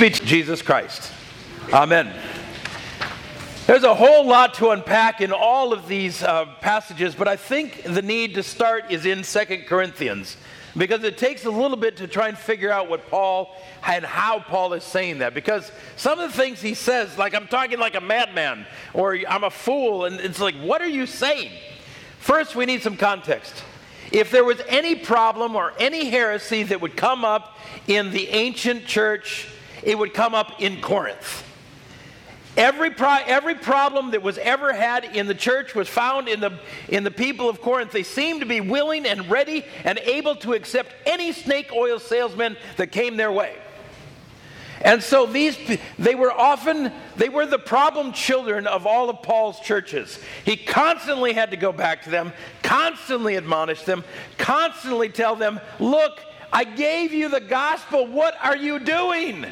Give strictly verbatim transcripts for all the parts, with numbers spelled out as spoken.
be to Jesus Christ. Amen. There's a whole lot to unpack in all of these uh, passages, but I think the need to start is in Second Corinthians, because it takes a little bit to try and figure out what Paul and how Paul is saying that. Because some of the things he says, like I'm talking like a madman, or I'm a fool, and it's like, what are you saying? First, we need some context. If there was any problem or any heresy that would come up in the ancient church, it would come up in Corinth. Every pro- every problem that was ever had in the church was found in the in the people of Corinth. They seemed to be willing and ready and able to accept any snake oil salesman that came their way. And so these they were often they were the problem children of all of Paul's churches. He constantly had to go back to them, constantly admonish them, constantly tell them, "Look, I gave you the gospel. What are you doing?"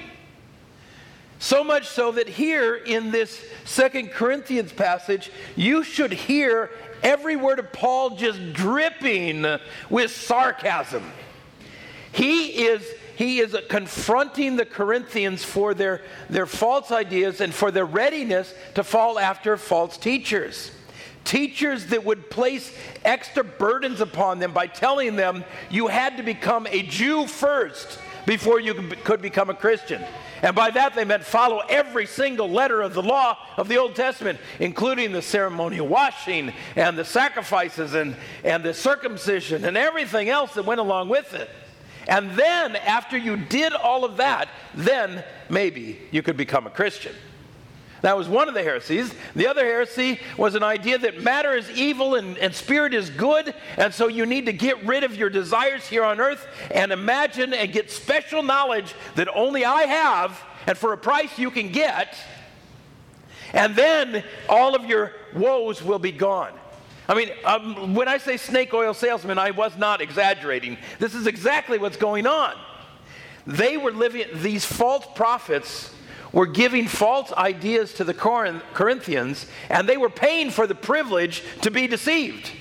So much so that here in this Second Corinthians passage, you should hear every word of Paul just dripping with sarcasm. He is, he is confronting the Corinthians for their, their false ideas and for their readiness to fall after false teachers. Teachers that would place extra burdens upon them by telling them you had to become a Jew first before you could become a Christian. And by that they meant follow every single letter of the law of the Old Testament, including the ceremonial washing and the sacrifices and, and the circumcision and everything else that went along with it. And then after you did all of that, then maybe you could become a Christian. That was one of the heresies. The other heresy was an idea that matter is evil and, and spirit is good, and so you need to get rid of your desires here on earth and imagine and get special knowledge that only I have, and for a price you can get, and then all of your woes will be gone. I mean, um, when I say snake oil salesman, I was not exaggerating. This is exactly what's going on. They were living, these false prophets were giving false ideas to the Corinthians, and they were paying for the privilege to be deceived.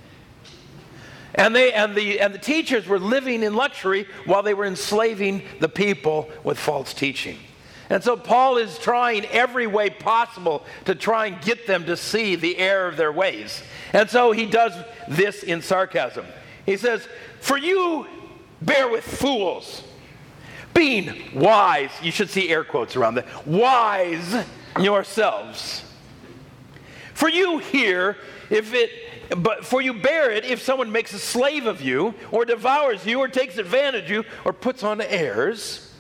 And they and the and the teachers were living in luxury while they were enslaving the people with false teaching. And so Paul is trying every way possible to try and get them to see the error of their ways. And so he does this in sarcasm. He says, "For you bear with fools, being wise," you should see air quotes around that, "wise yourselves. For you hear, if it, but for you bear it if someone makes a slave of you, or devours you, or takes advantage of you, or puts on airs,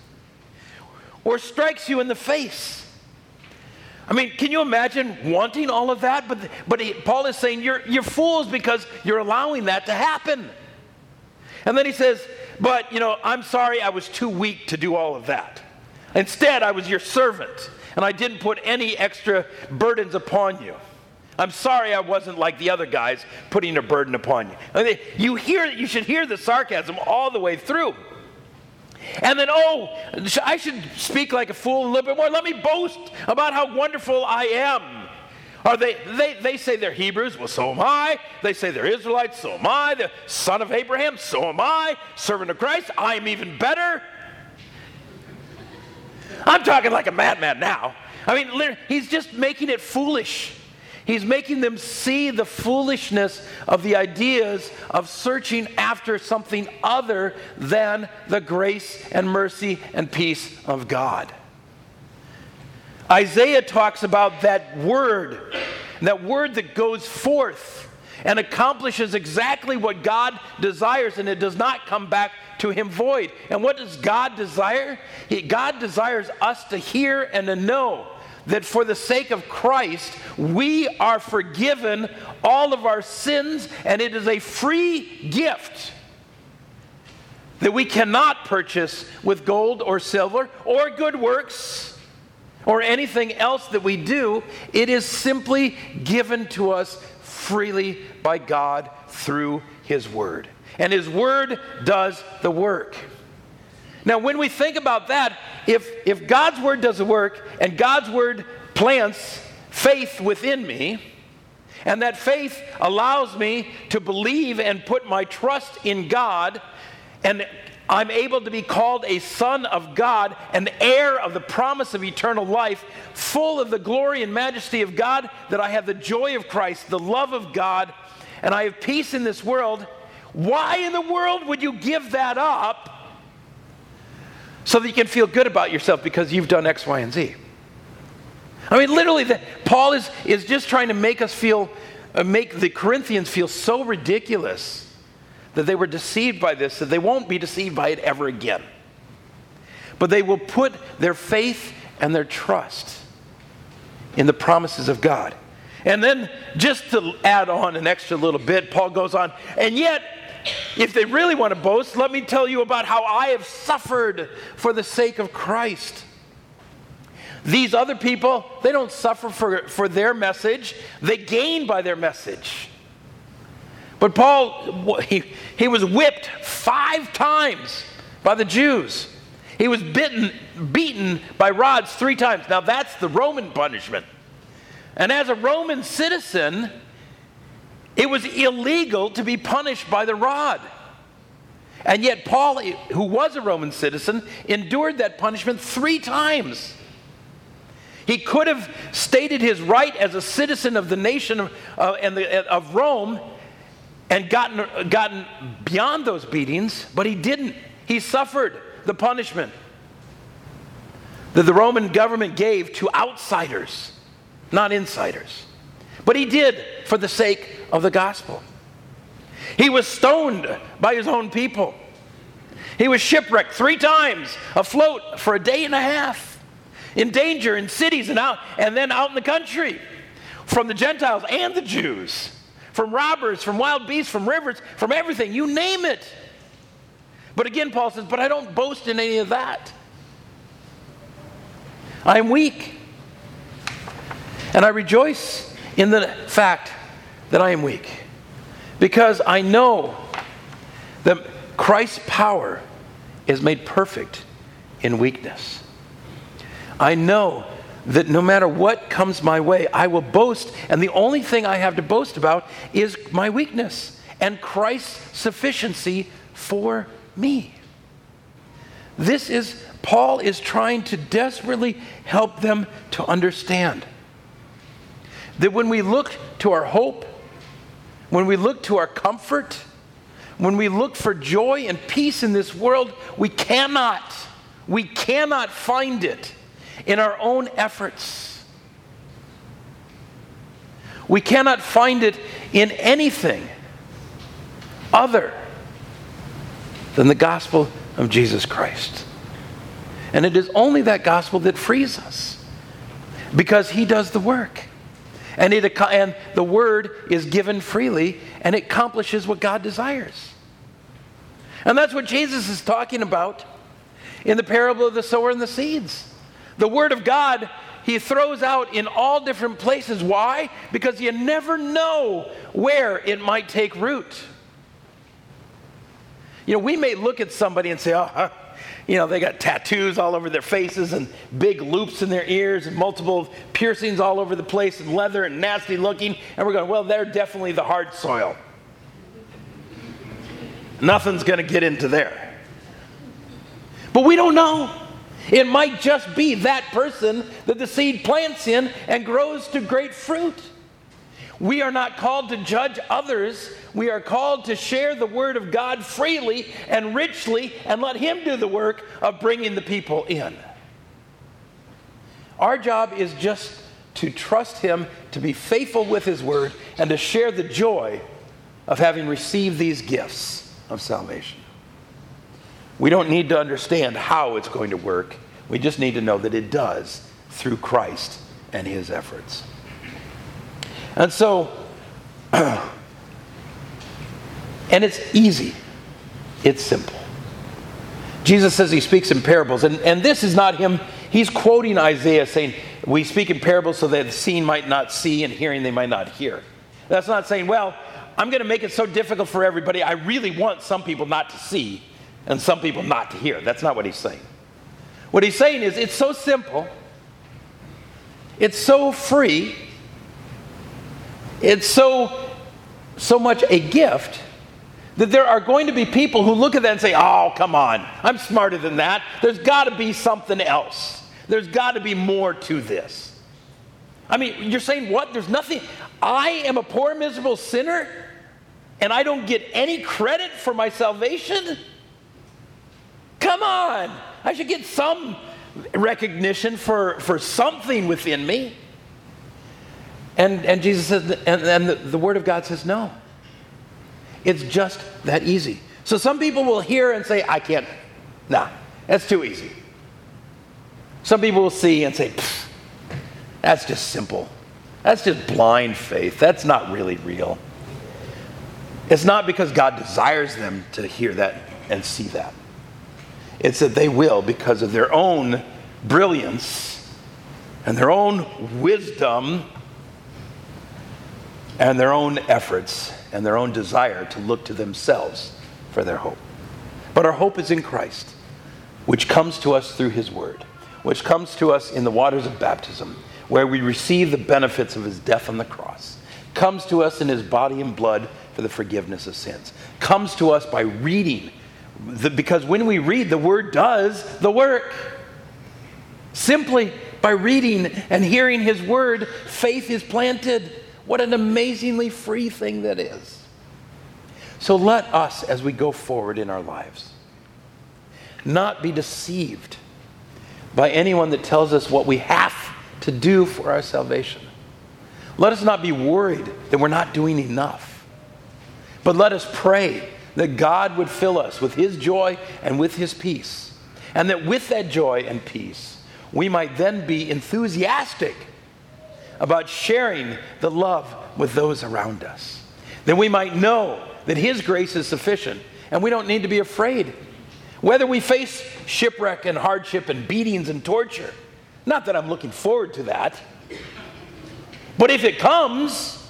or strikes you in the face." I mean, can you imagine wanting all of that? But but he, Paul is saying you're you're fools because you're allowing that to happen. And then he says, "But, you know, I'm sorry I was too weak to do all of that. Instead, I was your servant, and I didn't put any extra burdens upon you. I'm sorry I wasn't like the other guys putting a burden upon you." I mean, you hear, you should hear the sarcasm all the way through. And then, oh, I should speak like a fool a little bit more. Let me boast about how wonderful I am. Or they, they, they say they're Hebrews, well, so am I. They say they're Israelites, so am I. The son of Abraham, so am I. Servant of Christ, I am even better. I'm talking like a madman now. I mean, he's just making it foolish. He's making them see the foolishness of the ideas of searching after something other than the grace and mercy and peace of God. Isaiah talks about that word, that word that goes forth and accomplishes exactly what God desires, and it does not come back to him void. And what does God desire? He, God desires us to hear and to know that for the sake of Christ, we are forgiven all of our sins, and it is a free gift that we cannot purchase with gold or silver or good works or anything else that we do. It is simply given to us freely by God through his word. And his word does the work. Now, when we think about that, if, if God's word does the work and God's word plants faith within me, and that faith allows me to believe and put my trust in God, and I'm able to be called a son of God, an heir of the promise of eternal life, full of the glory and majesty of God, that I have the joy of Christ, the love of God, and I have peace in this world. Why in the world would you give that up so that you can feel good about yourself because you've done X, Y, and Z? I mean, literally, the, Paul is, is just trying to make us feel, uh, make the Corinthians feel so ridiculous that they were deceived by this, that they won't be deceived by it ever again. But they will put their faith and their trust in the promises of God. And then, just to add on an extra little bit, Paul goes on, and yet, if they really want to boast, let me tell you about how I have suffered for the sake of Christ. These other people, they don't suffer for, for their message. They gain by their message. But Paul, he, he was whipped five times by the Jews. He was bitten, beaten by rods three times. Now that's the Roman punishment. And as a Roman citizen, it was illegal to be punished by the rod. And yet Paul, who was a Roman citizen, endured that punishment three times. He could have stated his right as a citizen of the nation of, uh, and the, of Rome and gotten, gotten beyond those beatings, but he didn't. He suffered the punishment that the Roman government gave to outsiders, not insiders. But he did for the sake of the gospel. He was stoned by his own people. He was shipwrecked three times, afloat for a day and a half, in danger in cities and out, and then out in the country, from the Gentiles and the Jews, from robbers, from wild beasts, from rivers, from everything, you name it. But again, Paul says, but I don't boast in any of that. I am weak. And I rejoice in the fact that I am weak, because I know that Christ's power is made perfect in weakness. I know that no matter what comes my way, I will boast, and the only thing I have to boast about is my weakness and Christ's sufficiency for me. This is, Paul is trying to desperately help them to understand that when we look to our hope, when we look to our comfort, when we look for joy and peace in this world, we cannot, we cannot find it in our own efforts. We cannot find it in anything other than the gospel of Jesus Christ. And it is only that gospel that frees us, because he does the work. And, it, and the word is given freely, and it accomplishes what God desires. And that's what Jesus is talking about in the parable of the sower and the seeds. The word of God, he throws out in all different places. Why? Because you never know where it might take root. You know, we may look at somebody and say, oh, huh, you know, they got tattoos all over their faces and big loops in their ears and multiple piercings all over the place and leather and nasty looking. And we're going, well, they're definitely the hard soil. Nothing's going to get into there. But we don't know. It might just be that person that the seed plants in and grows to great fruit. We are not called to judge others. We are called to share the word of God freely and richly and let him do the work of bringing the people in. Our job is just to trust him, to be faithful with his word, and to share the joy of having received these gifts of salvation. We don't need to understand how it's going to work. We just need to know that it does through Christ and his efforts. And so, and it's easy. It's simple. Jesus says he speaks in parables. And, and this is not him. He's quoting Isaiah saying, we speak in parables so that the seeing might not see and hearing they might not hear. That's not saying, well, I'm going to make it so difficult for everybody. I really want some people not to see and some people not to hear. That's not what he's saying. What he's saying is it's so simple. It's so free. It's so, so much a gift That there are going to be people who look at that and say, oh, come on, I'm smarter than that. There's got to be something else. There's got to be more to this. I mean, you're saying what? There's nothing. I am a poor, miserable sinner, and I don't get any credit for my salvation? Come on. I should get some recognition for, for something within me. And, and Jesus says, and, and the, the Word of God says, no. It's just that easy. So some people will hear and say, I can't. Nah, that's too easy. Some people will see and say, that's just simple. That's just blind faith. That's not really real. It's not because God desires them to hear that and see that. It's that they will because of their own brilliance and their own wisdom and their own efforts and their own desire to look to themselves for their hope. But our hope is in Christ, which comes to us through his word, which comes to us in the waters of baptism, where we receive the benefits of his death on the cross, comes to us in his body and blood for the forgiveness of sins, comes to us by reading, the, because when we read, the word does the work. Simply by reading and hearing his word, faith is planted. What an amazingly free thing that is. So let us, as we go forward in our lives, not be deceived by anyone that tells us what we have to do for our salvation. Let us not be worried that we're not doing enough. But let us pray that God would fill us with his joy and with his peace. And that with that joy and peace, we might then be enthusiastic about sharing the love with those around us. That we might know that his grace is sufficient and we don't need to be afraid. Whether we face shipwreck and hardship and beatings and torture, not that I'm looking forward to that, but if it comes,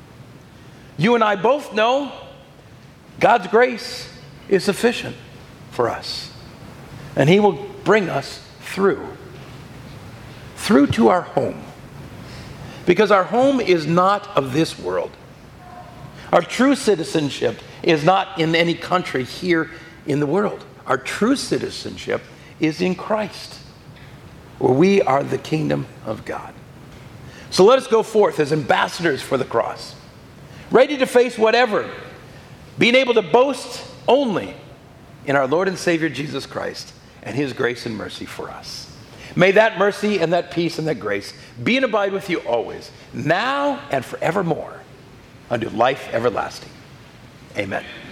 you and I both know God's grace is sufficient for us. And he will bring us through, through to our home. Because our home is not of this world. Our true citizenship is not in any country here in the world. Our true citizenship is in Christ, where we are the kingdom of God. So let us go forth as ambassadors for the cross, ready to face whatever, being able to boast only in our Lord and Savior Jesus Christ and his grace and mercy for us. May that mercy and that peace and that grace be and abide with you always, now and forevermore, unto life everlasting. Amen.